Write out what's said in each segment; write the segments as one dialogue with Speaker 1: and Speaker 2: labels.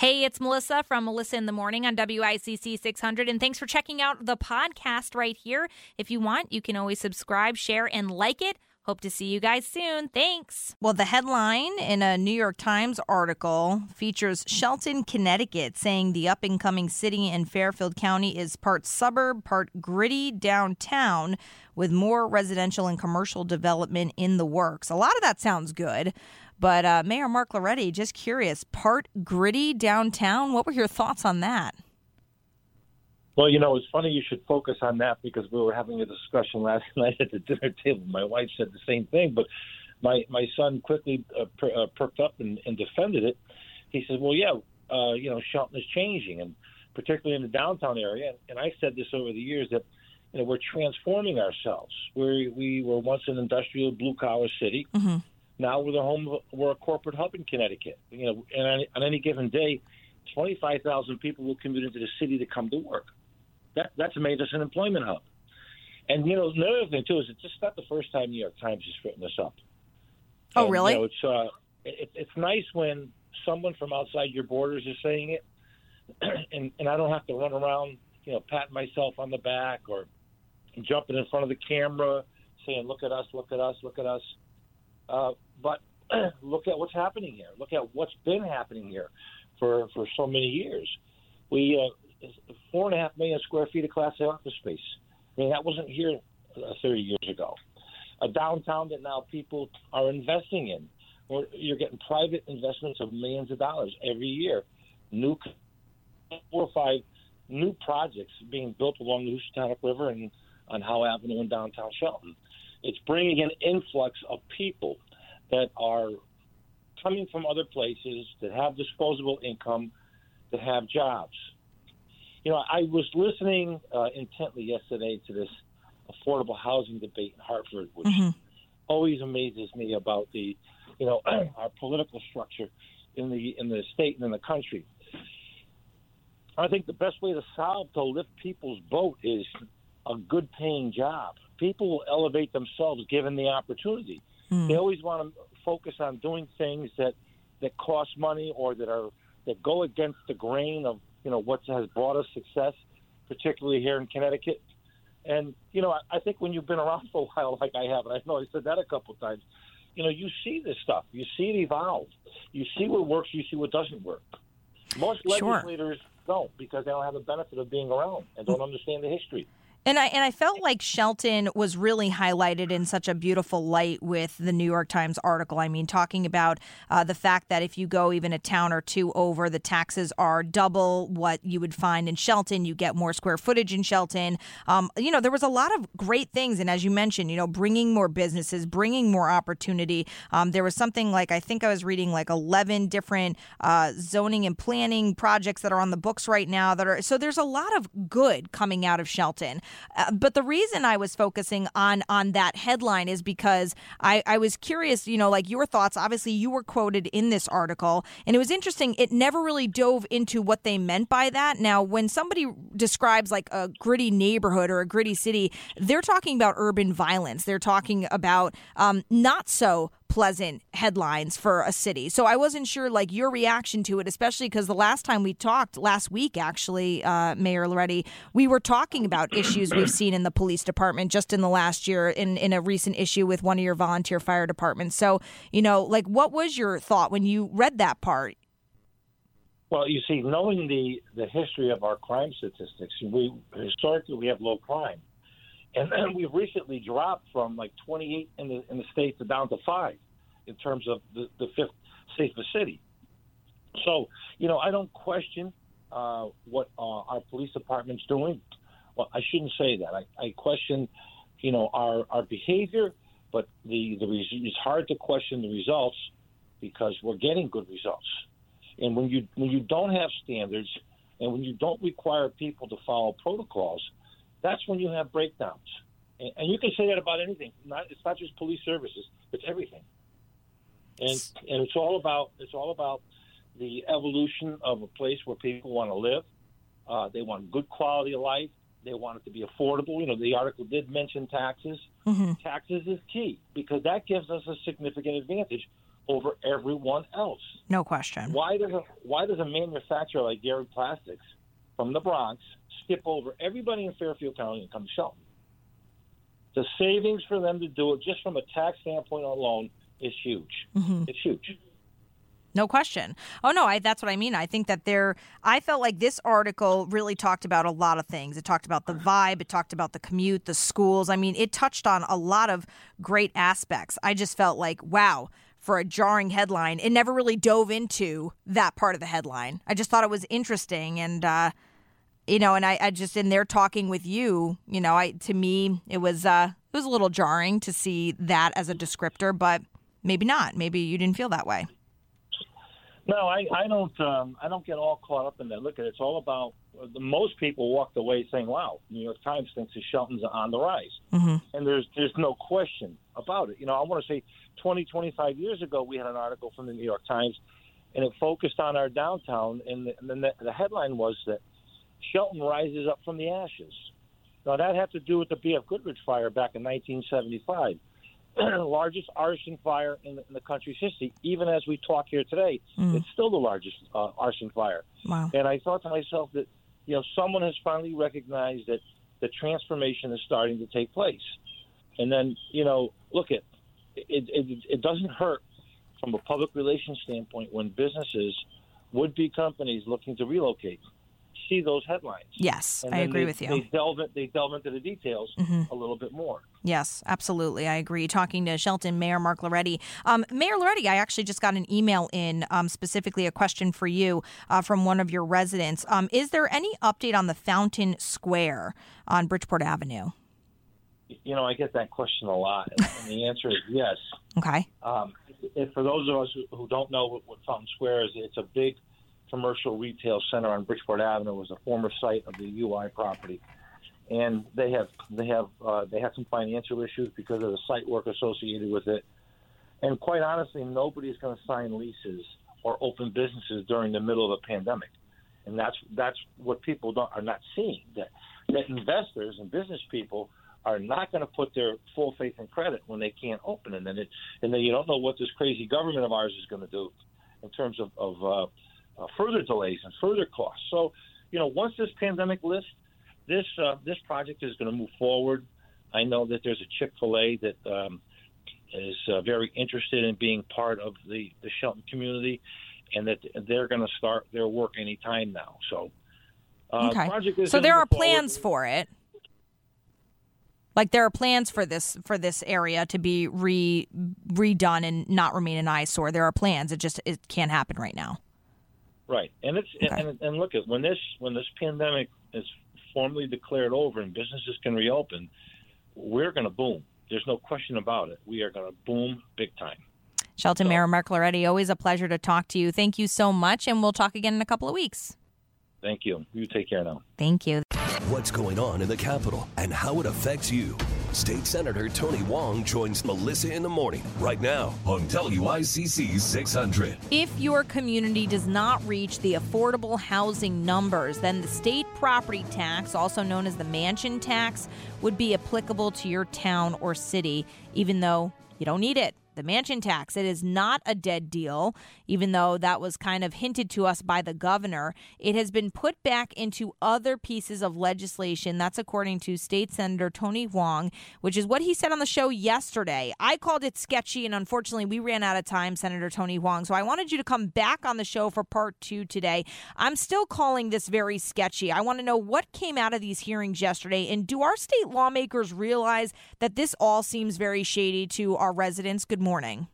Speaker 1: Hey, it's Melissa from Melissa in the Morning on WICC 600, and thanks for checking out the podcast right here. If you want, you can always subscribe, share, and like it. Hope to see you guys soon. Thanks. Well, the headline in a New York Times article features Shelton, Connecticut, saying the up-and-coming city in Fairfield County is part suburb, part gritty downtown with more residential and commercial development in the works. A lot of that sounds good. But Mayor Mark Loretti, just curious, part gritty downtown, what were your thoughts on that?
Speaker 2: Well, it's funny you should focus on that because we were having a discussion last night at the dinner table. My wife said the same thing, but my son quickly perked up and defended it. He said, well, yeah, Shelton is changing, and particularly in the downtown area. And I said this over the years that, we're transforming ourselves. We were once an industrial blue-collar city. Mm-hmm. Now we're a corporate hub in Connecticut. And on any given day, 25,000 people will commute into the city to come to work. That's made us an employment hub. And, the other thing, too, is it's just not the first time New York Times has written this up.
Speaker 1: Oh, really?
Speaker 2: It's nice when someone from outside your borders is saying it, and I don't have to run around, patting myself on the back or jumping in front of the camera saying, look at us, look at us, look at us. But look at what's happening here. Look at what's been happening here for so many years. We 4.5 million square feet of Class A office space. I mean, that wasn't here 30 years ago. A downtown that now people are investing in. You're getting private investments of millions of dollars every year. 4 or 5 new projects being built along the Housatonic River and on Howe Avenue in downtown Shelton. It's bringing an influx of people that are coming from other places, that have disposable income, that have jobs. I was listening intently yesterday to this affordable housing debate in Hartford, which always amazes me about the, our political structure in the state and in the country. I think the best way to lift people's boat is a good-paying job. People will elevate themselves given the opportunity. They always want to focus on doing things that cost money or that go against the grain of what has brought us success, particularly here in Connecticut. And I think when you've been around for a while, like I have, and I know I said that a couple of times, you see this stuff, you see it evolve, you see what works, you see what doesn't work. Most legislators don't because they don't have the benefit of being around and don't understand the history.
Speaker 1: And I felt like Shelton was really highlighted in such a beautiful light with the New York Times article. I mean, talking about the fact that if you go even a town or two over, the taxes are double what you would find in Shelton. You get more square footage in Shelton. There was a lot of great things. And as you mentioned, bringing more businesses, bringing more opportunity. There was something like, I think I was reading like 11 different zoning and planning projects that are on the books right now so there's a lot of good coming out of Shelton. But the reason I was focusing on that headline is because I was curious, like your thoughts. Obviously, you were quoted in this article, and it was interesting. It never really dove into what they meant by that. Now, when somebody describes like a gritty neighborhood or a gritty city, they're talking about urban violence. They're talking about not so pleasant headlines for a city. So I wasn't sure like your reaction to it, especially because the last time we talked, last week actually, Mayor Loretti, we were talking about issues we've seen in the police department just in the last year in a recent issue with one of your volunteer fire departments. So, what was your thought when you read that part?
Speaker 2: Well, you see, knowing the history of our crime statistics, historically we have low crime. And we've recently dropped from like 28 in the state to down to 5 in terms of the 5th safest city. So, I don't question what our police department's doing. Well, I shouldn't say that. I question, our behavior, but it's hard to question the results because we're getting good results. And when you don't have standards and when you don't require people to follow protocols, that's when you have breakdowns. And you can say that about anything. It's not just police services. It's everything. And it's all about the evolution of a place where people want to live. They want good quality of life. They want it to be affordable. The article did mention taxes. Mm-hmm. Taxes is key because that gives us a significant advantage over everyone else.
Speaker 1: No question.
Speaker 2: Why does a manufacturer like Gary Plastics from the Bronx skip over everybody in Fairfield County and come to Shelton? The savings for them to do it, just from a tax standpoint alone, is huge. Mm-hmm. It's huge.
Speaker 1: No question. Oh, no, that's what I mean. I think that I felt like this article really talked about a lot of things. It talked about the vibe. It talked about the commute, the schools. I mean, it touched on a lot of great aspects. I just felt like, wow, for a jarring headline, it never really dove into that part of the headline. I just thought it was interesting. And, and I just, in there talking with you, to me, it was a little jarring to see that as a descriptor, but maybe not. Maybe you didn't feel that way.
Speaker 2: No, I don't get all caught up in that. Look, it's all about most people walked away saying, "Wow, New York Times thinks that Shelton's on the rise," mm-hmm. and there's no question about it. I want to say 25 years ago, we had an article from the New York Times, and it focused on our downtown, and the headline was that Shelton rises up from the ashes. Now that had to do with the B.F. Goodrich fire back in 1975. Largest arson fire in the country's history. Even as we talk here today, it's still the largest arson fire.
Speaker 1: Wow.
Speaker 2: And I thought to myself that, someone has finally recognized that the transformation is starting to take place. And then, look, it doesn't hurt from a public relations standpoint when businesses, would-be companies looking to relocate, see those headlines.
Speaker 1: Yes, I agree with you.
Speaker 2: They delve into the details a little bit more.
Speaker 1: Yes, absolutely. I agree. Talking to Shelton Mayor Mark Loretti. Mayor Loretti, I actually just got an email in, specifically a question for you from one of your residents. Is there any update on the Fountain Square on Bridgeport Avenue?
Speaker 2: I get that question a lot, and the answer is yes.
Speaker 1: Okay.
Speaker 2: If for those of us who don't know what Fountain Square is, it's a big commercial retail center on Bridgeport Avenue. It was a former site of the UI property, and they had some financial issues because of the site work associated with it. And quite honestly, nobody's going to sign leases or open businesses during the middle of a pandemic, and that's what people are not seeing. That investors and business people are not going to put their full faith and credit when they can't open, and then you don't know what this crazy government of ours is going to do in terms of further delays and further costs. So, once this pandemic lifts, this project is going to move forward. I know that there's a Chick-fil-A that is very interested in being part of the Shelton community, and that they're going to start their work any time now. So,
Speaker 1: okay.
Speaker 2: Project is
Speaker 1: so there are plans
Speaker 2: forward.
Speaker 1: For it. Like there are plans for this area to be redone and not remain an eyesore. There are plans. It can't happen right now.
Speaker 2: Right, and and look at when this pandemic is formally declared over and businesses can reopen, we're going to boom. There's no question about it. We are going to boom big time.
Speaker 1: Shelton Mayor Mark Loretti, always a pleasure to talk to you. Thank you so much, and we'll talk again in a couple of weeks.
Speaker 2: Thank you. You take care now.
Speaker 1: Thank you.
Speaker 3: What's going on in the Capitol and how it affects you? State Senator Tony Wong joins Melissa in the morning right now on WICC 600.
Speaker 1: If your community does not reach the affordable housing numbers, then the state property tax, also known as the mansion tax, would be applicable to your town or city, even though you don't need it. The mansion tax, it is not a dead deal, even though that was kind of hinted to us by the governor. It has been put back into other pieces of legislation. That's according to State Senator Tony Wong, which is what he said on the show yesterday. I called it sketchy, and unfortunately, we ran out of time, Senator Tony Wong. So I wanted you to come back on the show for part 2 today. I'm still calling this very sketchy. I want to know what came out of these hearings yesterday, and do our state lawmakers realize that this all seems very shady to our residents? Good morning.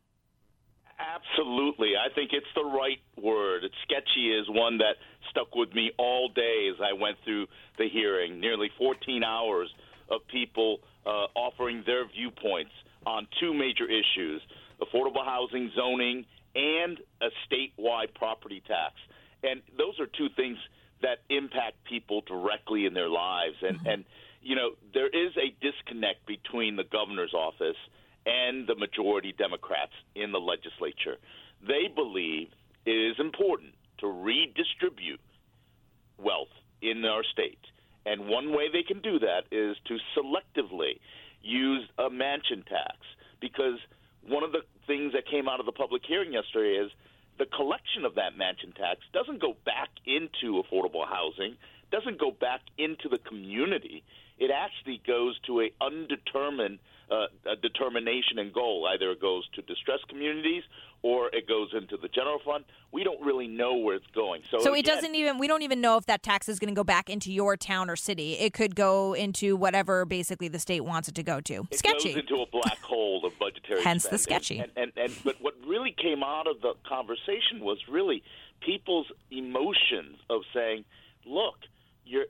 Speaker 4: Absolutely. I think it's the right word. Sketchy is one that stuck with me all day as I went through the hearing. Nearly 14 hours of people offering their viewpoints on 2 major issues, affordable housing zoning and a statewide property tax. And those are 2 things that impact people directly in their lives. And there is a disconnect between the governor's office and the majority Democrats in the legislature. They believe it is important to redistribute wealth in our state. And one way they can do that is to selectively use a mansion tax, because one of the things that came out of the public hearing yesterday is the collection of that mansion tax doesn't go back into affordable housing, doesn't go back into the community. It actually goes to a undetermined determination and goal. Either it goes to distressed communities or it goes into the general fund. We don't really know where it's going. So
Speaker 1: it doesn't even, we don't even know if that tax is going to go back into your town or city. It could go into whatever basically the state wants it to go to. Sketchy.
Speaker 4: It goes into a black hole of budgetary
Speaker 1: Hence
Speaker 4: spending.
Speaker 1: the sketchy.
Speaker 4: But what really came out of the conversation was really people's emotions of saying, look, you're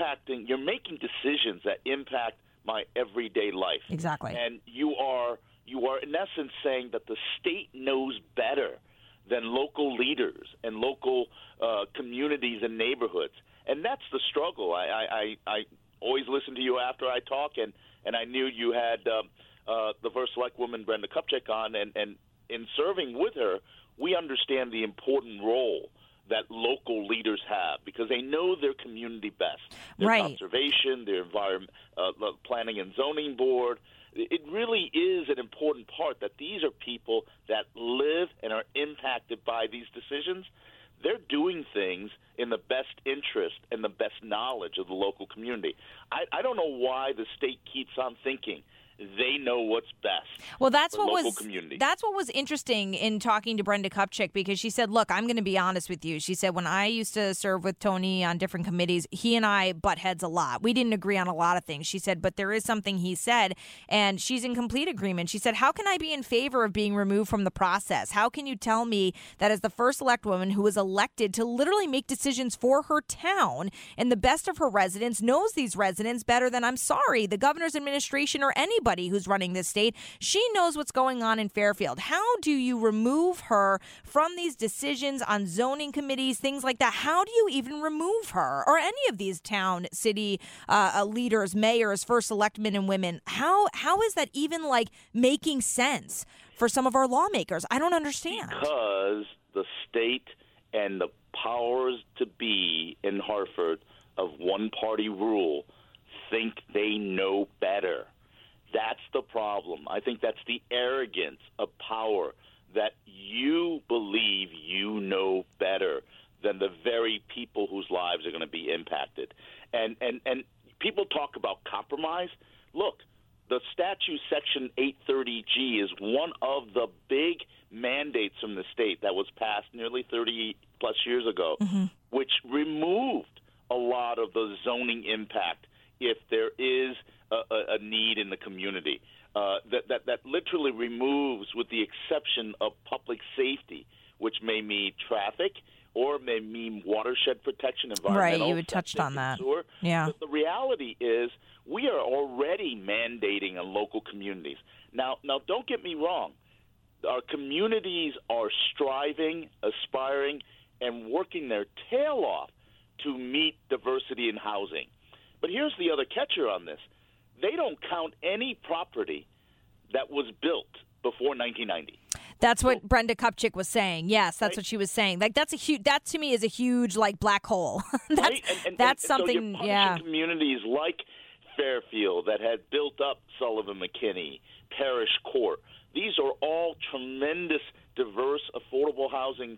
Speaker 4: making decisions that impact my everyday life.
Speaker 1: Exactly.
Speaker 4: And you are in essence saying that the state knows better than local leaders and local communities and neighborhoods. And that's the struggle. I always listen to you after I talk, and I knew you had the first select woman, Brenda Kupchak, on, and in serving with her, we understand the important role that local leaders have because they know their community best. Their
Speaker 1: right.
Speaker 4: Conservation, their environment, planning and zoning board. It really is an important part that these are people that live and are impacted by these decisions. They're doing things in the best interest and the best knowledge of the local community. I don't know why the state keeps on thinking they know what's best.
Speaker 1: Well, that's
Speaker 4: for
Speaker 1: what
Speaker 4: local
Speaker 1: was
Speaker 4: communities.
Speaker 1: That's what was interesting in talking to Brenda Kupchak, because she said, "Look, I'm going to be honest with you." She said, "When I used to serve with Tony on different committees, he and I butt heads a lot. We didn't agree on a lot of things." She said, "But there is something he said, and she's in complete agreement." She said, "How can I be in favor of being removed from the process? How can you tell me that as the first elect woman who was elected to literally make decisions for her town and the best of her residents, knows these residents better than, I'm sorry, the governor's administration or anybody who's running this state? She knows what's going on in Fairfield. How do you remove her from these decisions on zoning committees, things like that? How do you even remove her or any of these town, city leaders, mayors, first electmen and women? How is that even like making sense for some of our lawmakers? I don't understand.
Speaker 4: Because the state and the powers to be in Hartford of one-party rule think they know better. That's the problem. I think that's the arrogance of power, that you believe you know better than the very people whose lives are going to be impacted. And people talk about compromise. Look, the statute section 830G is one of the big mandates from the state that was passed nearly 30-plus years ago, which removed a lot of the zoning impact if there is a need in the community. That literally removes, with the exception of public safety, which may mean traffic or may mean watershed protection, environmental.
Speaker 1: Right, you had touched on that.
Speaker 4: Sewer.
Speaker 1: Yeah.
Speaker 4: But the reality is we are already mandating in local communities. Now, don't get me wrong. Our communities are striving, aspiring, and working their tail off to meet diversity in housing. But here's the other catcher on this. They don't count any property that was built before 1990.
Speaker 1: That's what Brenda Kupchak was saying. Yes, that's
Speaker 4: right?
Speaker 1: What she was saying. Like that to me is a huge like black hole. That's
Speaker 4: right?
Speaker 1: that's
Speaker 4: and
Speaker 1: something.
Speaker 4: So you're punishing communities like Fairfield that had built up Sullivan McKinney, Parish Court. These are all tremendous, diverse, affordable housing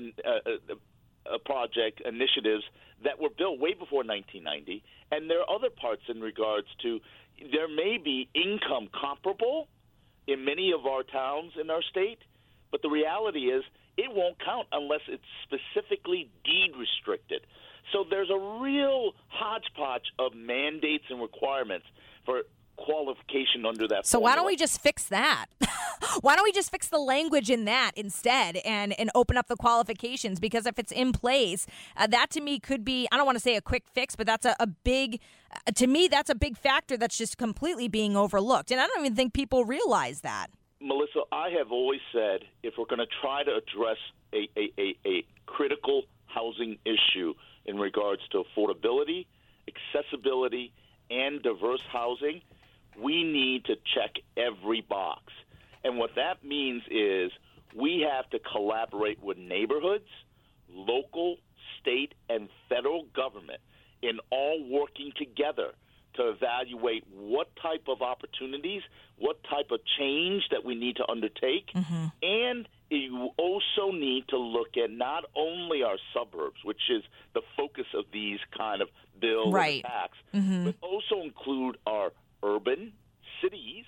Speaker 4: project initiatives that were built way before 1990. And there are other parts in regards to there may be income comparable in many of our towns in our state, but the reality is it won't count unless it's specifically deed restricted. So there's a real hodgepodge of mandates and requirements for qualification under that
Speaker 1: So
Speaker 4: formula.
Speaker 1: why don't we just fix that? Why don't we just fix the language in that instead and open up the qualifications? Because if it's in place, that to me could be, I don't want to say a quick fix, but that's a big, to me, that's a big factor that's just completely being overlooked. And I don't even think people realize that.
Speaker 4: Melissa, I have always said if we're going to try to address a critical housing issue in regards to affordability, accessibility, and diverse housing, we need to check every box. And what that means is we have to collaborate with neighborhoods, local, state, and federal government in all working together to evaluate what type of opportunities, what type of change that we need to undertake, and you also need to look at not only our suburbs, which is the focus of these kind of bills and attacks, but also include our urban cities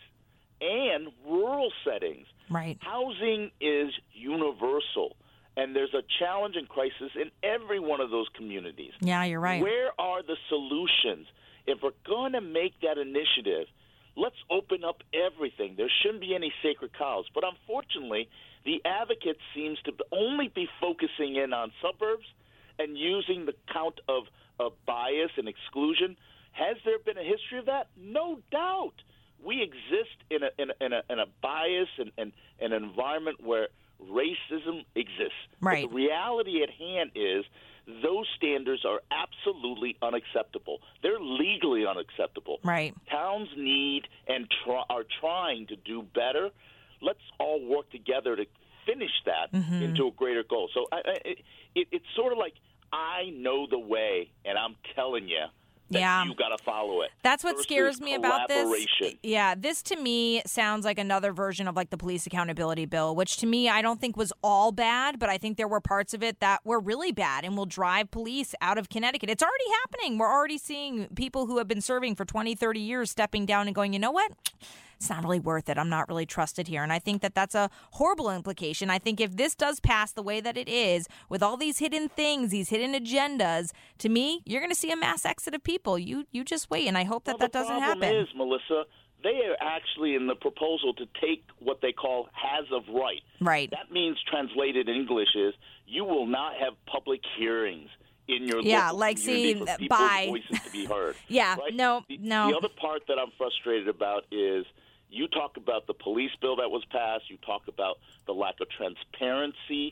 Speaker 4: and rural settings.
Speaker 1: Right.
Speaker 4: Housing is universal, and there's a challenge and crisis in every one of those communities.
Speaker 1: Yeah, you're right.
Speaker 4: Where are the solutions? If we're going to make that initiative, let's open up everything. There shouldn't be any sacred cows. But unfortunately, the advocate seems to only be focusing in on suburbs and using the count of bias and exclusion. Has there been a history of that? No doubt. We exist in a bias and an environment where racism exists.
Speaker 1: Right.
Speaker 4: But the reality at hand is those standards are absolutely unacceptable. They're legally unacceptable.
Speaker 1: Right. Towns
Speaker 4: need and are trying to do better. Let's all work together to finish that into a greater goal. So it's sort of like I know the way, and I'm telling you, that you got to follow it.
Speaker 1: That's what scares me about this. Yeah, this to me sounds like another version of like the police accountability bill, which to me I don't think was all bad, but I think there were parts of it that were really bad and will drive police out of Connecticut. It's already happening. We're already seeing people who have been serving for 20, 30 years stepping down and going, you know what? It's not really worth it. I'm not really trusted here. And I think that that's a horrible implication. I think if this does pass the way that it is, with all these hidden things, these hidden agendas, to me, you're going to see a mass exit of people. You just wait, and I hope that doesn't happen.
Speaker 4: The problem is, Melissa, they are actually in the proposal to take what they call has of right.
Speaker 1: Right.
Speaker 4: That means, translated in English, is you will not have public hearings in your local
Speaker 1: like
Speaker 4: community for people's voices to be heard.
Speaker 1: Right? No.
Speaker 4: The other part that I'm frustrated about is you talk about the police bill that was passed. You talk about the lack of transparency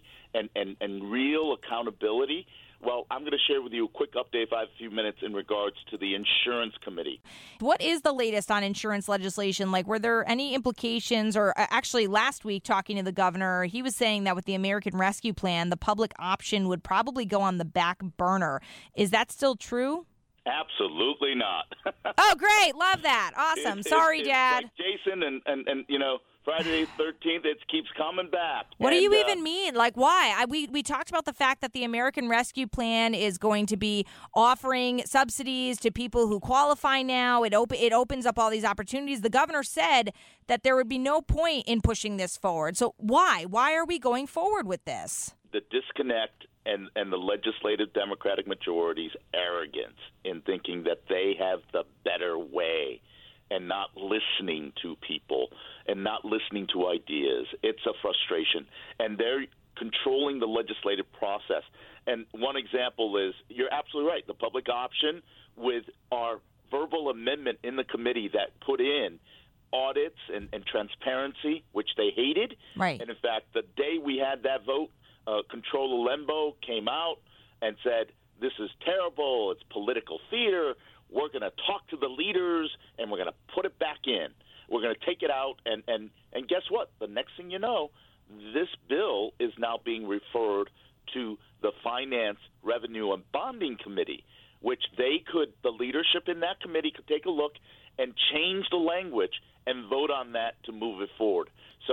Speaker 4: and real accountability. Well, I'm going to share with you a quick update if I have a few minutes in regards to the insurance committee.
Speaker 1: What is the latest on insurance legislation? Like, were there any implications? Or actually, last week, talking to the governor, he was saying that with the American Rescue Plan, the public option would probably go on the back burner. Is that still true?
Speaker 4: Absolutely not.
Speaker 1: Oh, great. Love that. Awesome. Sorry, Dad.
Speaker 4: Like Jason and you know, Friday the 13th, it keeps coming back.
Speaker 1: What do you even mean? Like, why? We talked about the fact that the American Rescue Plan is going to be offering subsidies to people who qualify now. It opens up all these opportunities. The governor said that there would be no point in pushing this forward. So why? Why are we going forward with this?
Speaker 4: The disconnect and the legislative Democratic majority's arrogance in thinking that they have the better way and not listening to people and not listening to ideas. It's a frustration. And they're controlling the legislative process. And one example is, you're absolutely right, the public option with our verbal amendment in the committee that put in audits and transparency, which they hated.
Speaker 1: Right.
Speaker 4: And in fact, the day we had that vote, Controller Lembo came out and said, this is terrible, it's political theater, we're going to talk to the leaders, and we're going to put it back in. We're going to take it out, and guess what? The next thing you know, this bill is now being referred to the Finance, Revenue, and Bonding Committee, which the leadership in that committee could take a look and change the language and vote on that to move it forward.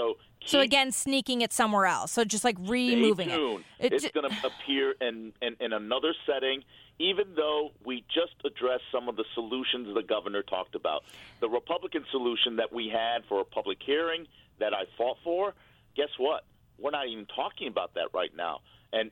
Speaker 4: So
Speaker 1: again, sneaking it somewhere else. So just like removing it.
Speaker 4: It's going to appear in another setting, even though we just addressed some of the solutions the governor talked about. The Republican solution that we had for a public hearing that I fought for, guess what? We're not even talking about that right now. And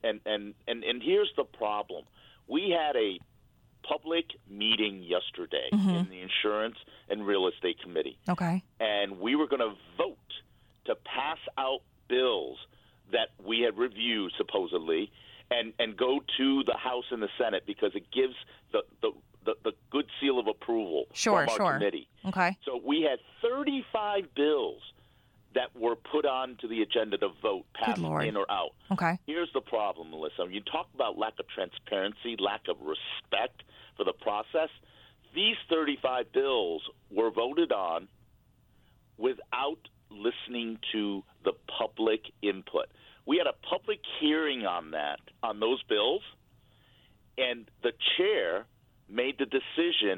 Speaker 4: here's the problem. We had a public meeting yesterday in the Insurance and Real Estate Committee.
Speaker 1: Okay.
Speaker 4: And we were going to vote to pass out bills that we had reviewed, supposedly, and go to the House and the Senate because it gives the good seal of approval from our committee.
Speaker 1: Okay.
Speaker 4: So we had 35 bills that were put onto the agenda to vote, pass in or out.
Speaker 1: Okay.
Speaker 4: Here's the problem, Melissa. When you talk about lack of transparency, lack of respect for the process, these 35 bills were voted on without listening to the public input. We had a public hearing on those bills, and the chair made the decision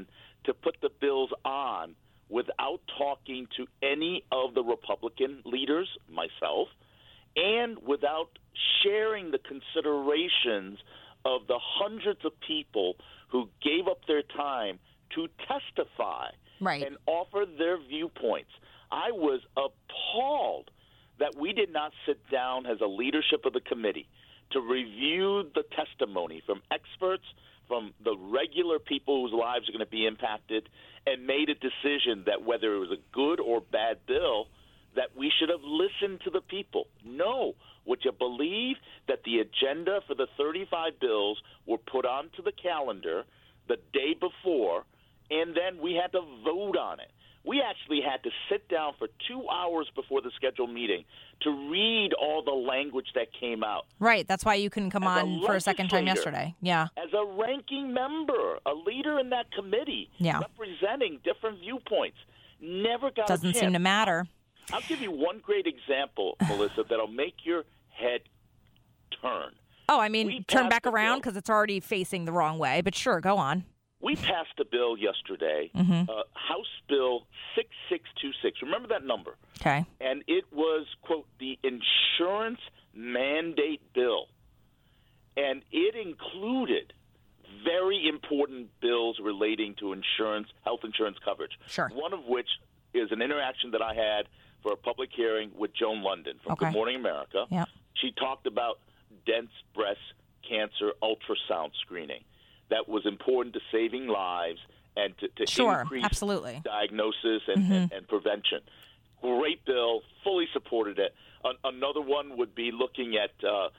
Speaker 4: to put the bills on without talking to any of the Republican leaders, myself, and without sharing the considerations of the hundreds of people who gave up their time to testify and offer their viewpoints. I was appalled that we did not sit down as a leadership of the committee to review the testimony from experts, from the regular people whose lives are going to be impacted, and made a decision that whether it was a good or bad bill, that we should have listened to the people. No. Would you believe that the agenda for the 35 bills were put onto the calendar the day before, and then we had to vote on it? We actually had to sit down for 2 hours before the scheduled meeting to read all the language that came out.
Speaker 1: Right. That's why you couldn't come on for a second time yesterday. Yeah.
Speaker 4: As a ranking member, a leader in that committee, representing different viewpoints, never got a chance.
Speaker 1: Doesn't seem to matter.
Speaker 4: I'll give you one great example, Melissa, that'll make your head turn.
Speaker 1: Oh, I mean, turn back around because it's already facing the wrong way. But sure, go on.
Speaker 4: We passed a bill yesterday, House Bill 6626. Remember that number?
Speaker 1: Okay.
Speaker 4: And it was, quote, the insurance mandate bill. And it included very important bills relating to insurance, health insurance coverage.
Speaker 1: Sure.
Speaker 4: One of which is an interaction that I had for a public hearing with Joan London from Good Morning America.
Speaker 1: Yep.
Speaker 4: She talked about dense breast cancer ultrasound screening. That was important to saving lives and to increase diagnosis and prevention. Great bill, fully supported it. Another one would be looking at,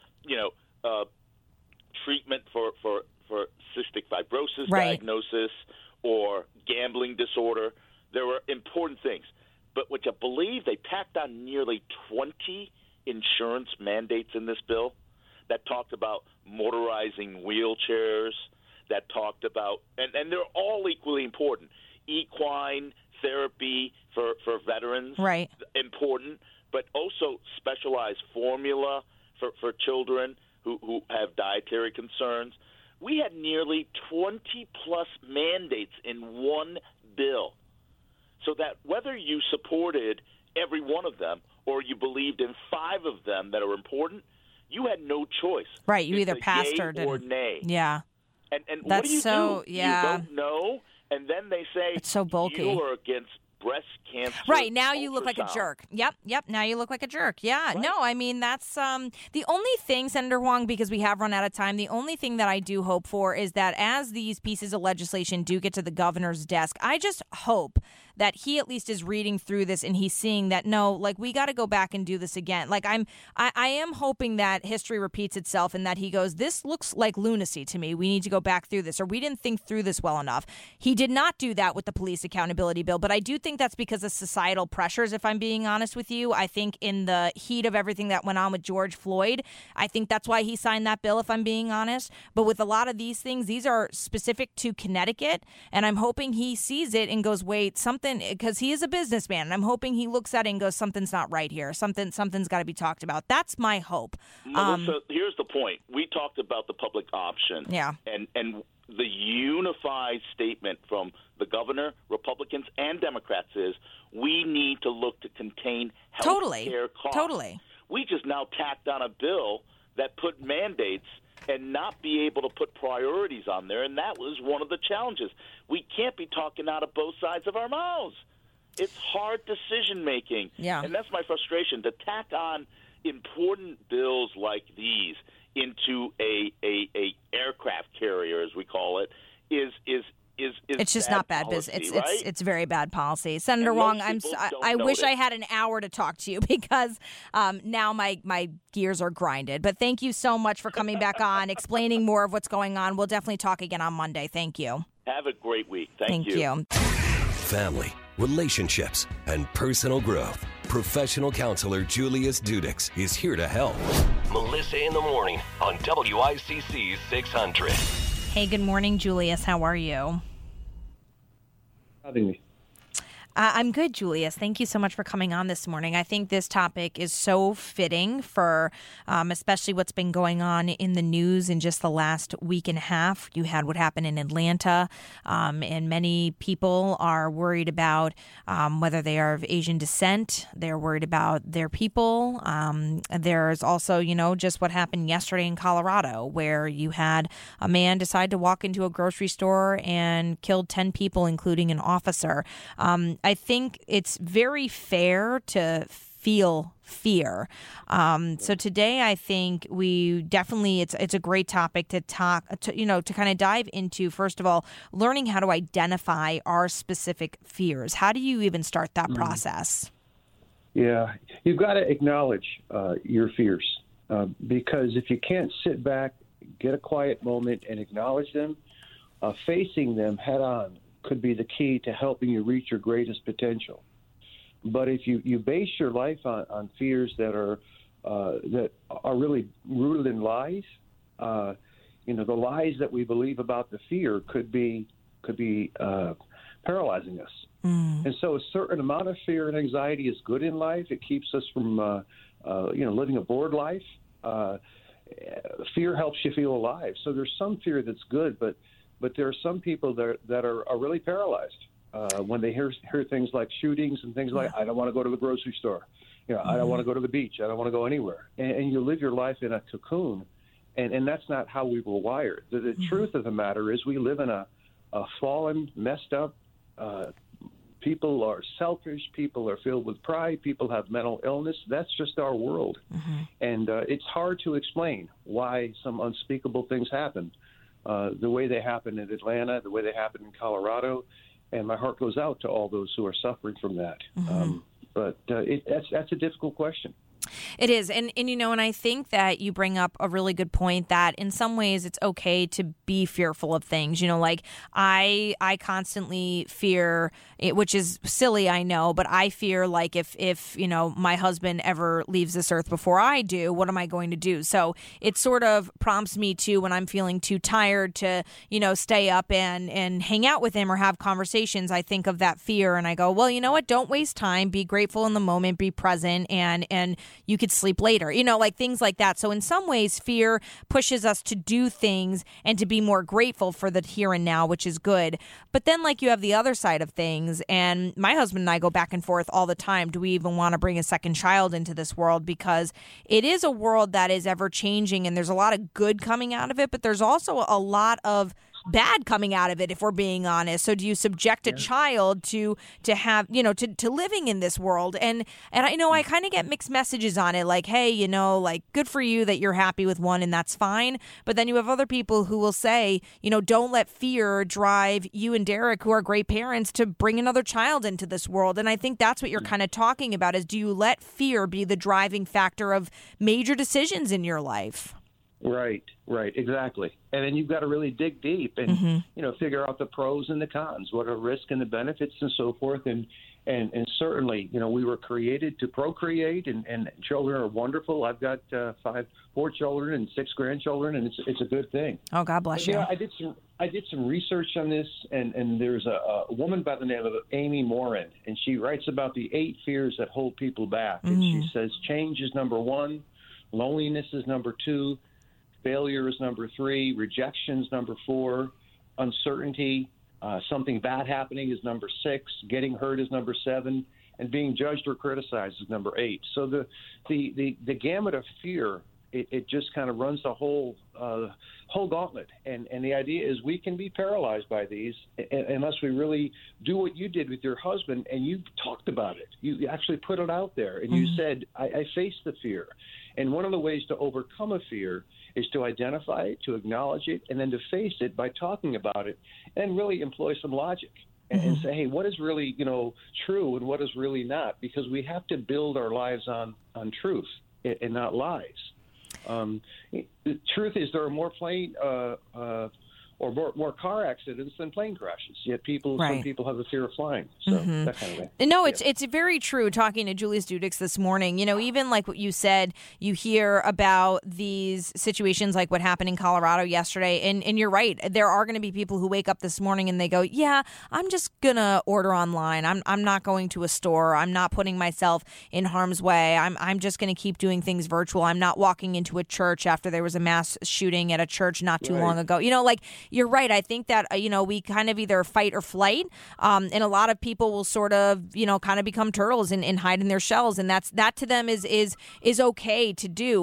Speaker 4: treatment for cystic fibrosis diagnosis or gambling disorder. There were important things. But what you believe, they packed on nearly 20 insurance mandates in this bill that talked about motorizing wheelchairs, that talked about, and they're all equally important, equine therapy for veterans, important, but also specialized formula for children who have dietary concerns. We had nearly 20-plus mandates in one bill. So that whether you supported every one of them or you believed in 5 of them that are important, you had no choice.
Speaker 1: Right, you either passed or
Speaker 4: didn't. Or nay.
Speaker 1: Yeah.
Speaker 4: And
Speaker 1: that's
Speaker 4: what do you
Speaker 1: so,
Speaker 4: do?
Speaker 1: Yeah.
Speaker 4: You vote no, and then they say
Speaker 1: it's so bulky.
Speaker 4: You are against breast cancer.
Speaker 1: Right, now you look like a jerk. Yep, now you look like a jerk. Yeah, no, I mean, that's the only thing, Senator Huang, because we have run out of time, the only thing that I do hope for is that as these pieces of legislation do get to the governor's desk, I just hope that he at least is reading through this and he's seeing that, no, like, we got to go back and do this again. Like, I am hoping that history repeats itself and that he goes, this looks like lunacy to me. We need to go back through this, or we didn't think through this well enough. He did not do that with the police accountability bill, but I do think that's because of societal pressures, if I'm being honest with you. I think in the heat of everything that went on with George Floyd, I think that's why he signed that bill, if I'm being honest. But with a lot of these things, these are specific to Connecticut, and I'm hoping he sees it and goes, wait, something, because he is a businessman, and I'm hoping he looks at it and goes, something's not right here. Something's got to be talked about. That's my hope.
Speaker 4: Melissa, here's the point. We talked about the public option.
Speaker 1: Yeah.
Speaker 4: And the unified statement from the governor, Republicans, and Democrats is we need to look to contain health care costs.
Speaker 1: Totally.
Speaker 4: We just now tacked on a bill that put mandates and not be able to put priorities on there, and that was one of the challenges. We can't be talking out of both sides of our mouths. It's hard decision-making, and that's my frustration. To tack on important bills like these into a aircraft carrier, as we call it, is
Speaker 1: it's just not bad business.
Speaker 4: Right?
Speaker 1: It's very bad policy. Senator Huang, I wish I had an hour to talk to you because now my gears are grinded. But thank you so much for coming back on, explaining more of what's going on. We'll definitely talk again on Monday. Thank you.
Speaker 4: Have a great week. Thank
Speaker 1: you.
Speaker 3: Family, relationships, and personal growth. Professional counselor Julius Dudix is here to help. Melissa in the Morning on WICC 600.
Speaker 1: Hey, good morning, Julius. How are you?
Speaker 5: Having me.
Speaker 1: I'm good, Julius. Thank you so much for coming on this morning. I think this topic is so fitting for especially what's been going on in the news in just the last week and a half. You had what happened in Atlanta, and many people are worried about whether they are of Asian descent. They're worried about their people. There's also, just what happened yesterday in Colorado, where you had a man decide to walk into a grocery store and killed 10 people, including an officer. I think it's very fair to feel fear. So today, I think we definitely, it's a great topic to talk, to kind of dive into, first of all, learning how to identify our specific fears. How do you even start that process?
Speaker 5: Yeah, you've got to acknowledge your fears because if you can't sit back, get a quiet moment and acknowledge them, facing them head on could be the key to helping you reach your greatest potential. But if you base your life on fears that are really rooted in lies, the lies that we believe about the fear could be paralyzing us. And so a certain amount of fear and anxiety is good in life. It keeps us from living a bored life. Fear helps you feel alive. So there's some fear that's good, but there are some people that are really paralyzed when they hear things like shootings and things like, I don't want to go to the grocery store. I don't want to go to the beach. I don't want to go anywhere. And you live your life in a cocoon, and that's not how we were wired. The truth of the matter is we live in a fallen, messed up, people are selfish, people are filled with pride, people have mental illness. That's just our world. And it's hard to explain why some unspeakable things happen. The way they happen in Atlanta, the way they happen in Colorado, and my heart goes out to all those who are suffering from that. But that's a difficult question.
Speaker 1: It is. And I think that you bring up a really good point that in some ways it's okay to be fearful of things. Like I constantly fear, which is silly, I know, but I fear like if my husband ever leaves this earth before I do, what am I going to do? So it sort of prompts me to, when I'm feeling too tired to, stay up and hang out with him or have conversations, I think of that fear and I go, well, you know what? Don't waste time. Be grateful in the moment, be present, and you could sleep later, like things like that. So in some ways, fear pushes us to do things and to be more grateful for the here and now, which is good. But then like you have the other side of things. And my husband and I go back and forth all the time. Do we even want to bring a second child into this world? Because it is a world that is ever changing and there's a lot of good coming out of it, but there's also a lot of bad coming out of it, if we're being honest. So do you subject a child to have, to living in this world? And I know I kind of get mixed messages on it, like, hey, like good for you that you're happy with one and that's fine. But then you have other people who will say, don't let fear drive you and Derek, who are great parents, to bring another child into this world. And I think that's what you're kind of talking about is, do you let fear be the driving factor of major decisions in your life?
Speaker 5: Right, exactly. And then you've got to really dig deep and, figure out the pros and the cons, what are risks and the benefits and so forth. And certainly, we were created to procreate and children are wonderful. I've got 4 children and 6 grandchildren, and it's a good thing.
Speaker 1: Oh, God bless you.
Speaker 5: I did some research on this, and there's a woman by the name of Amy Morin, and she writes about the 8 fears that hold people back. And she says change is number 1, loneliness is number 2, failure is number 3, rejection is number 4, uncertainty, something bad happening is number 6, getting hurt is number 7, and being judged or criticized is number 8. So the gamut of fear, it just kind of runs the whole gauntlet. And the idea is we can be paralyzed by these unless we really do what you did with your husband, and you talked about it. You actually put it out there, and you said, I faced the fear. And one of the ways to overcome a fear is to identify it, to acknowledge it, and then to face it by talking about it and really employ some logic and say, hey, what is really, true and what is really not? Because we have to build our lives on truth and not lies. The truth is there are more more car accidents than plane crashes. Yet some
Speaker 1: Right.
Speaker 5: people have a fear of flying. So that kind of thing.
Speaker 1: No, it's very true. Talking to Julius Dudix this morning, even like what you said, you hear about these situations like what happened in Colorado yesterday, and you're right. There are going to be people who wake up this morning and they go, "Yeah, I'm just gonna order online. I'm not going to a store. I'm not putting myself in harm's way. I'm just going to keep doing things virtual. I'm not walking into a church after there was a mass shooting at a church not too long ago." Like you're right. I think that we kind of either fight or flight, and a lot of people will sort of kind of become turtles and hide in their shells, and that to them is okay to do.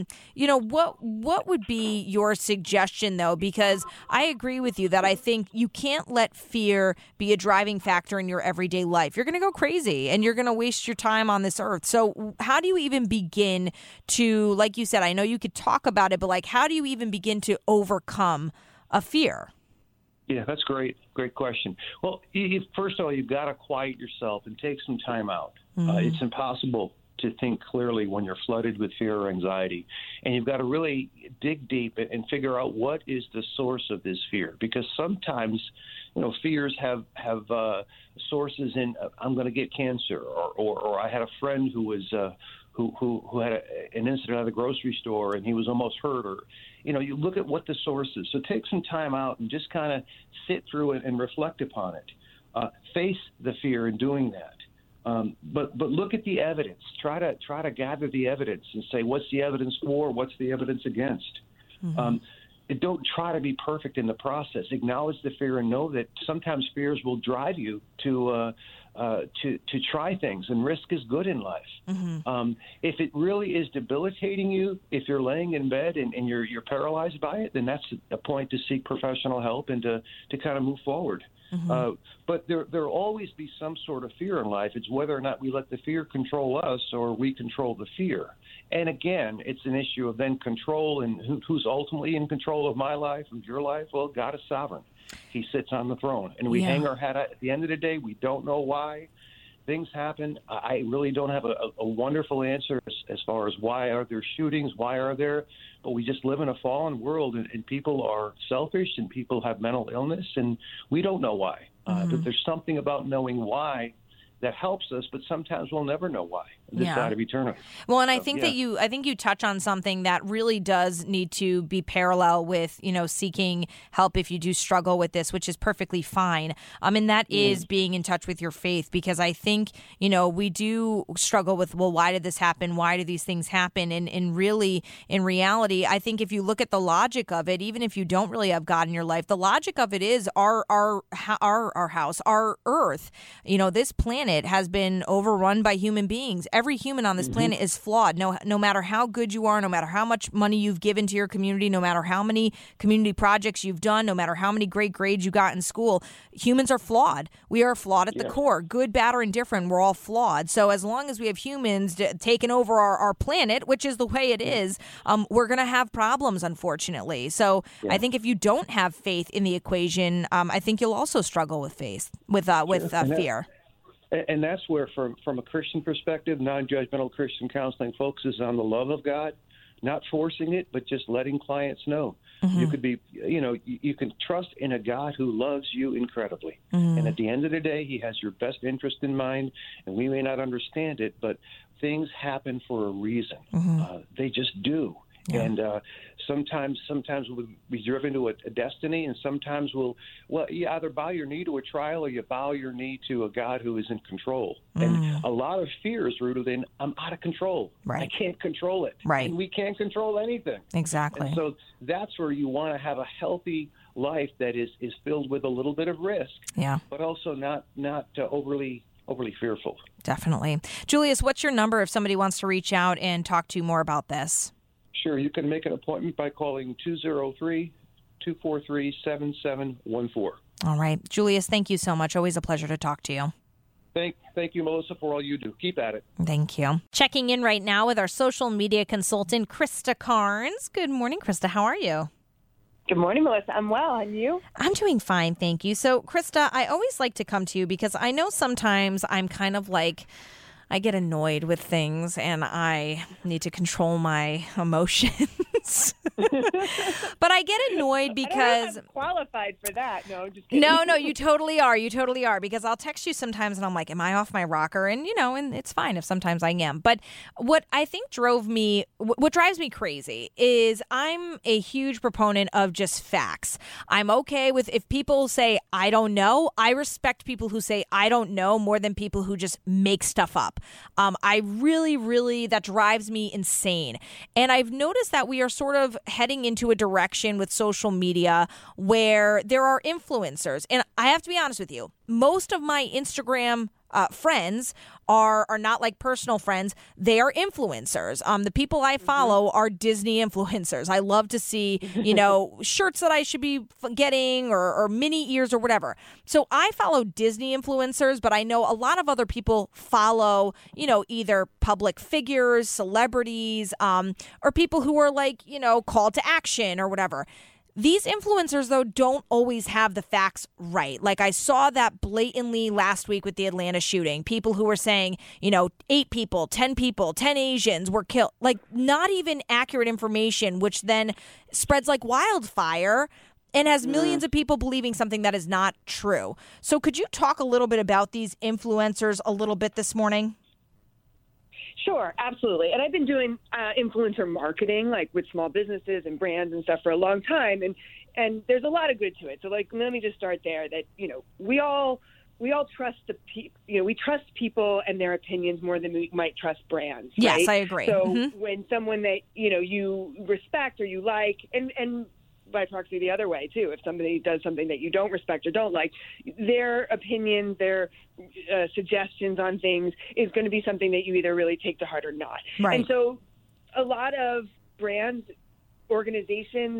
Speaker 1: What would be your suggestion though? Because I agree with you that I think you can't let fear be a driving factor in your everyday life. You're going to go crazy and you're going to waste your time on this earth. So how do you even begin to, like you said, I know you could talk about it, but like how do you even begin to overcome a fear?
Speaker 5: Yeah, that's great. Great question. Well, first of all, you've got to quiet yourself and take some time out. It's impossible to think clearly when you're flooded with fear or anxiety. And you've got to really dig deep and figure out what is the source of this fear. Because sometimes, fears have sources in I'm going to get cancer, or I had a friend who was who had an incident at the grocery store and he was almost hurt, or you look at what the source is. So take some time out and just kind of sit through it and reflect upon it. Face the fear in doing that. But look at the evidence. Try to gather the evidence and say, what's the evidence for? What's the evidence against? Don't try to be perfect in the process. Acknowledge the fear and know that sometimes fears will drive you to try things, and risk is good in life. If it really is debilitating you, if you're laying in bed and you're paralyzed by it, then that's a point to seek professional help and to kind of move forward. But there'll always be some sort of fear in life. It's whether or not we let the fear control us or we control the fear. And again, it's an issue of then control, and who's ultimately in control of my life, of your life? Well, God is sovereign. He sits on the throne, and we hang our hat at the end of the day. We don't know why things happen. I really don't have a wonderful answer as far as why are there shootings, why are there, but we just live in a fallen world, and people are selfish, and people have mental illness, and we don't know why. But there's something about knowing why that helps us, but sometimes we'll never know why this side of eternity.
Speaker 1: Well, and I think that you touch on something that really does need to be parallel with, seeking help if you do struggle with this, which is perfectly fine. And that is being in touch with your faith, because I think, we do struggle with, well, why did this happen? Why do these things happen? And really, in reality, I think if you look at the logic of it, even if you don't really have God in your life, the logic of it is our house, our earth, this planet has been overrun by human beings. Every human on this planet is flawed. No matter how good you are, no matter how much money you've given to your community, no matter how many community projects you've done, no matter how many great grades you got in school, humans are flawed. We are flawed at the core. Good, bad, or indifferent, we're all flawed. So as long as we have humans taking over our planet, which is the way it is, we're going to have problems, unfortunately. So I think if you don't have faith in the equation, I think you'll also struggle with faith, with fear.
Speaker 5: And that's where, from a Christian perspective, non-judgmental Christian counseling focuses on the love of God, not forcing it, but just letting clients know. You could be, you can trust in a God who loves you incredibly. And at the end of the day, he has your best interest in mind, and we may not understand it, but things happen for a reason. They just do. Yeah. And sometimes we'll be driven to a destiny, and sometimes you either bow your knee to a trial or you bow your knee to a God who is in control. And a lot of fear is rooted in, I'm out of control.
Speaker 1: Right.
Speaker 5: I can't control it.
Speaker 1: Right.
Speaker 5: And we can't control anything.
Speaker 1: Exactly.
Speaker 5: And so that's where you want to have a healthy life that is filled with a little bit of risk, but also not overly fearful.
Speaker 1: Definitely. Julius, what's your number if somebody wants to reach out and talk to you more about this?
Speaker 5: Sure. You can make an appointment by calling 203-243-7714.
Speaker 1: All right. Julius, thank you so much. Always a pleasure to talk to you.
Speaker 5: Thank you, Melissa, for all you do. Keep at it.
Speaker 1: Thank you. Checking in right now with our social media consultant, Krista Carnes. Good morning, Krista. How are you?
Speaker 6: Good morning, Melissa. I'm well. And you?
Speaker 1: I'm doing fine, thank you. So, Krista, I always like to come to you because I know sometimes I'm kind of like, I get annoyed with things and I need to control my emotions. But I get annoyed because...
Speaker 6: I'm qualified for that. No, just kidding.
Speaker 1: No, you totally are. You totally are. Because I'll text you sometimes and I'm like, am I off my rocker? And, and it's fine if sometimes I am. But what I think what drives me crazy is I'm a huge proponent of just facts. I'm okay with if people say, I don't know. I respect people who say, I don't know more than people who just make stuff up. I really, that drives me insane. And I've noticed that we are sort of heading into a direction with social media where there are influencers. And I have to be honest with you, most of my Instagram friends are not like personal friends. They are influencers. The people I follow are Disney influencers. I love to see, shirts that I should be getting or mini ears or whatever. So I follow Disney influencers, but I know a lot of other people follow, either public figures, celebrities, or people who are like, call to action or whatever. These influencers, though, don't always have the facts right. Like I saw that blatantly last week with the Atlanta shooting. People who were saying, 8 people, 10 people, 10 Asians were killed. Like not even accurate information, which then spreads like wildfire and has millions of people believing something that is not true. So could you talk a little bit about these influencers a little bit this morning?
Speaker 6: Sure, absolutely. And I've been doing influencer marketing, like with small businesses and brands and stuff for a long time. And there's a lot of good to it. So like, let me just start there that, we all trust we trust people and their opinions more than we might trust brands.
Speaker 1: Yes,
Speaker 6: right?
Speaker 1: I agree.
Speaker 6: So when someone that, you respect or you like, and by proxy the other way too, if somebody does something that you don't respect or don't like, their opinions, their suggestions on things is going to be something that you either really take to heart or not.
Speaker 1: Right.
Speaker 6: And so a lot of brands, organizations,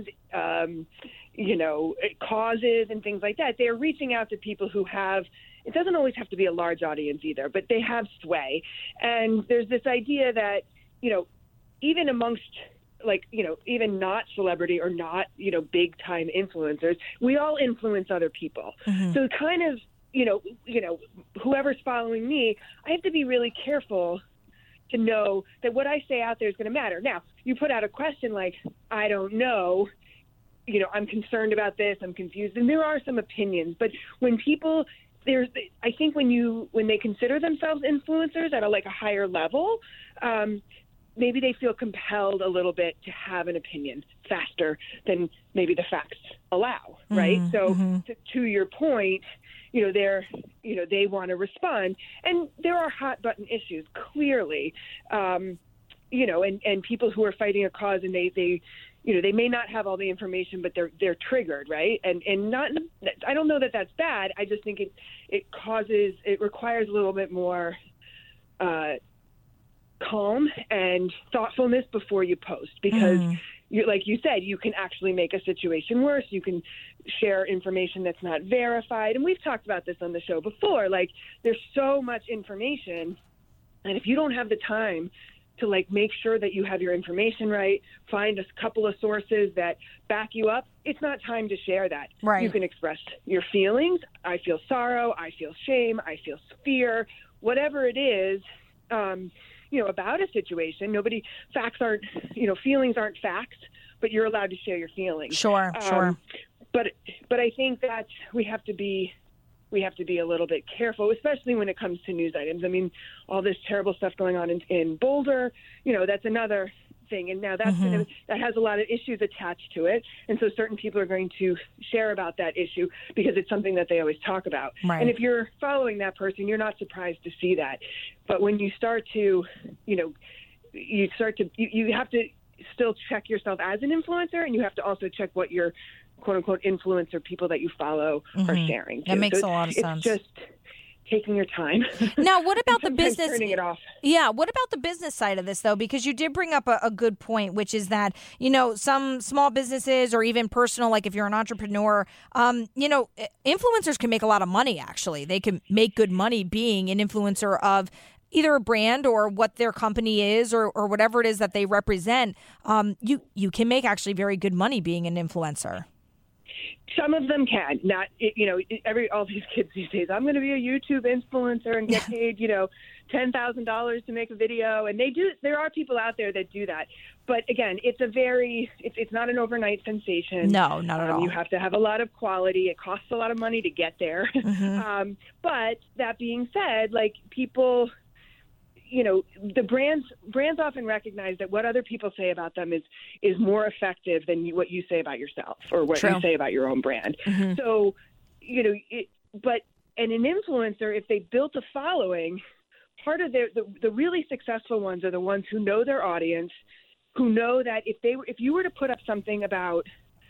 Speaker 6: causes and things like that, they're reaching out to people who have, it doesn't always have to be a large audience either, but they have sway. And there's this idea that, even amongst even not celebrity or not, big time influencers, we all influence other people. So kind of, whoever's following me, I have to be really careful to know that what I say out there is going to matter. Now, you put out a question like, I don't know, I'm concerned about this, I'm confused. And there are some opinions, but when people, I think when they consider themselves influencers at a higher level, maybe they feel compelled a little bit to have an opinion faster than maybe the facts allow, right? So to your point, they want to respond. And there are hot button issues, clearly, and people who are fighting a cause and they may not have all the information, but they're triggered, right? And not, I don't know that that's bad. I just think it requires a little bit more calm and thoughtfulness before you post, because like you said, you can actually make a situation worse. You can share information that's not verified. And we've talked about this on the show before. Like, there's so much information. And if you don't have the time to make sure that you have your information right, find a couple of sources that back you up, it's not time to share that.
Speaker 1: Right.
Speaker 6: You can express your feelings. I feel sorrow. I feel shame. I feel fear, whatever it is, about a situation. Feelings aren't facts, but you're allowed to share your feelings.
Speaker 1: Sure.
Speaker 6: But I think that we have to be a little bit careful, especially when it comes to news items. I mean, all this terrible stuff going on in Boulder, that's another thing. And now that has a lot of issues attached to it. And so certain people are going to share about that issue because it's something that they always talk about.
Speaker 1: Right.
Speaker 6: And if you're following that person, you're not surprised to see that. But when you start to, you have to still check yourself as an influencer, and you have to also check what your quote unquote influencer people that you follow are sharing too.
Speaker 1: That makes a lot of sense.
Speaker 6: It's just taking your time.
Speaker 1: Now, what about the business?
Speaker 6: Turning it off.
Speaker 1: Yeah. What about the business side of this, though? Because you did bring up a good point, which is that, some small businesses or even personal, like if you're an entrepreneur, influencers can make a lot of money, actually. They can make good money being an influencer of either a brand or what their company is or whatever it is that they represent. You can make actually very good money being an influencer.
Speaker 6: Some of them can. Not, all these kids these days, I'm going to be a YouTube influencer and get paid, $10,000 to make a video. And they do. There are people out there that do that. But again, it's not an overnight sensation.
Speaker 1: No, not at all.
Speaker 6: You have to have a lot of quality. It costs a lot of money to get there.
Speaker 1: Mm-hmm.
Speaker 6: But that being said, like people, the brands often recognize that what other people say about them is more effective than what you say about yourself or what
Speaker 1: True.
Speaker 6: you say about your own brand.
Speaker 1: Mm-hmm.
Speaker 6: So, and an influencer, if they built a following, part of the really successful ones are the ones who know their audience, who know that if you were to put up something about,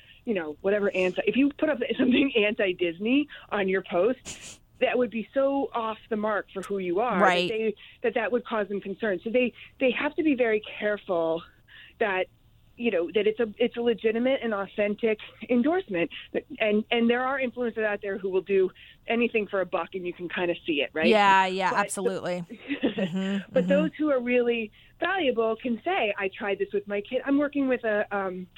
Speaker 6: if you put up something anti-Disney on your post, that would be so off the mark for who you are,
Speaker 1: right,
Speaker 6: that would cause them concern. So they have to be very careful that that it's a legitimate and authentic endorsement. And there are influencers out there who will do anything for a buck, and you can kind of see it, right?
Speaker 1: Yeah, absolutely.
Speaker 6: But those who are really valuable can say, I tried this with my kid. I'm working with a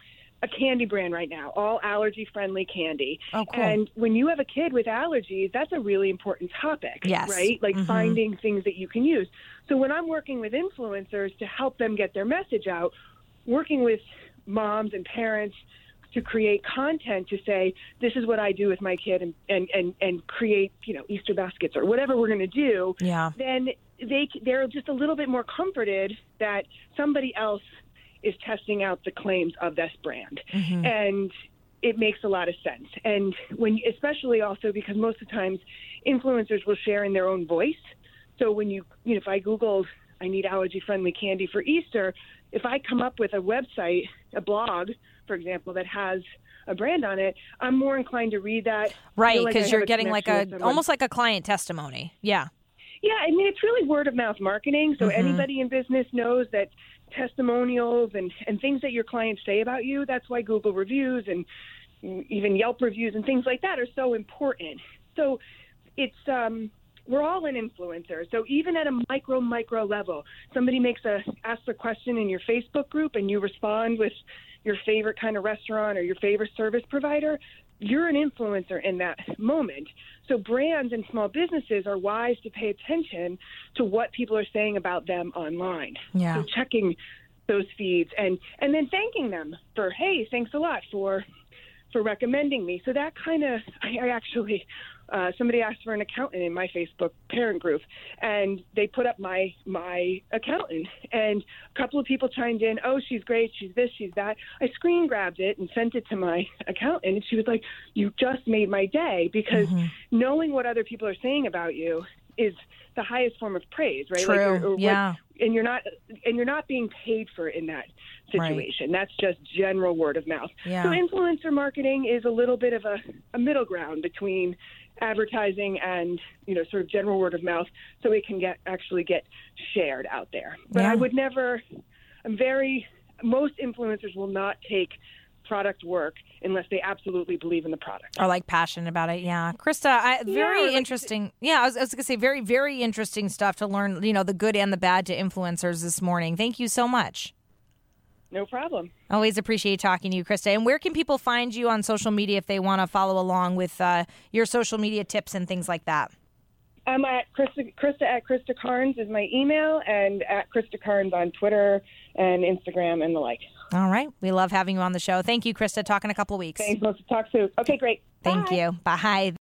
Speaker 6: candy brand right now, all allergy-friendly candy.
Speaker 1: Oh, cool.
Speaker 6: And when you have a kid with allergies, that's a really important topic,
Speaker 1: yes,
Speaker 6: right? Like finding things that you can use. So when I'm working with influencers to help them get their message out, working with moms and parents to create content to say, this is what I do with my kid and create, Easter baskets or whatever we're going to do, then they're just a little bit more comforted that somebody else is testing out the claims of this brand.
Speaker 1: Mm-hmm.
Speaker 6: And it makes a lot of sense. And especially also because most of the times influencers will share in their own voice. So when if I Googled, I need allergy-friendly candy for Easter, if I come up with a website, a blog, for example, that has a brand on it, I'm more inclined to read that.
Speaker 1: Right, because you're getting almost like a client testimony. Yeah.
Speaker 6: Yeah, I mean, it's really word-of-mouth marketing. So anybody in business knows that testimonials and things that your clients say about you, that's why Google reviews and even Yelp reviews and things like that are so important. So it's we're all an influencer. So even at a micro level, somebody asks a question in your Facebook group and you respond with your favorite kind of restaurant or your favorite service provider, you're an influencer in that moment. So brands and small businesses are wise to pay attention to what people are saying about them online.
Speaker 1: Yeah.
Speaker 6: So checking those feeds and then thanking them for, hey, thanks a lot for recommending me. So that kind of, I actually, somebody asked for an accountant in my Facebook parent group, and they put up my accountant, and a couple of people chimed in, oh, she's great, she's this, she's that. I screen grabbed it and sent it to my accountant, and she was like, you just made my day, because knowing what other people are saying about you is the highest form of praise, right?
Speaker 1: True.
Speaker 6: And you're not being paid for it in that situation. Right. That's just general word of mouth.
Speaker 1: Yeah.
Speaker 6: So influencer marketing is a little bit of a middle ground between advertising and sort of general word of mouth, so it can actually get shared out there. But I would never. Most influencers will not take product work unless they absolutely believe in the product
Speaker 1: or like passionate about it. Yeah. Krista, very interesting. Yeah, I was going to say very, very interesting stuff to learn, the good and the bad to influencers this morning. Thank you so much.
Speaker 6: No problem.
Speaker 1: Always appreciate talking to you, Krista. And where can people find you on social media if they want to follow along with your social media tips and things like that?
Speaker 6: I'm at Krista at Krista Carnes is my email, and at Krista Carnes on Twitter and Instagram and the like.
Speaker 1: All right. We love having you on the show. Thank you, Krista. Talk in a couple of weeks.
Speaker 6: Thanks. Let's talk soon. Okay, great.
Speaker 1: Thank you. Bye.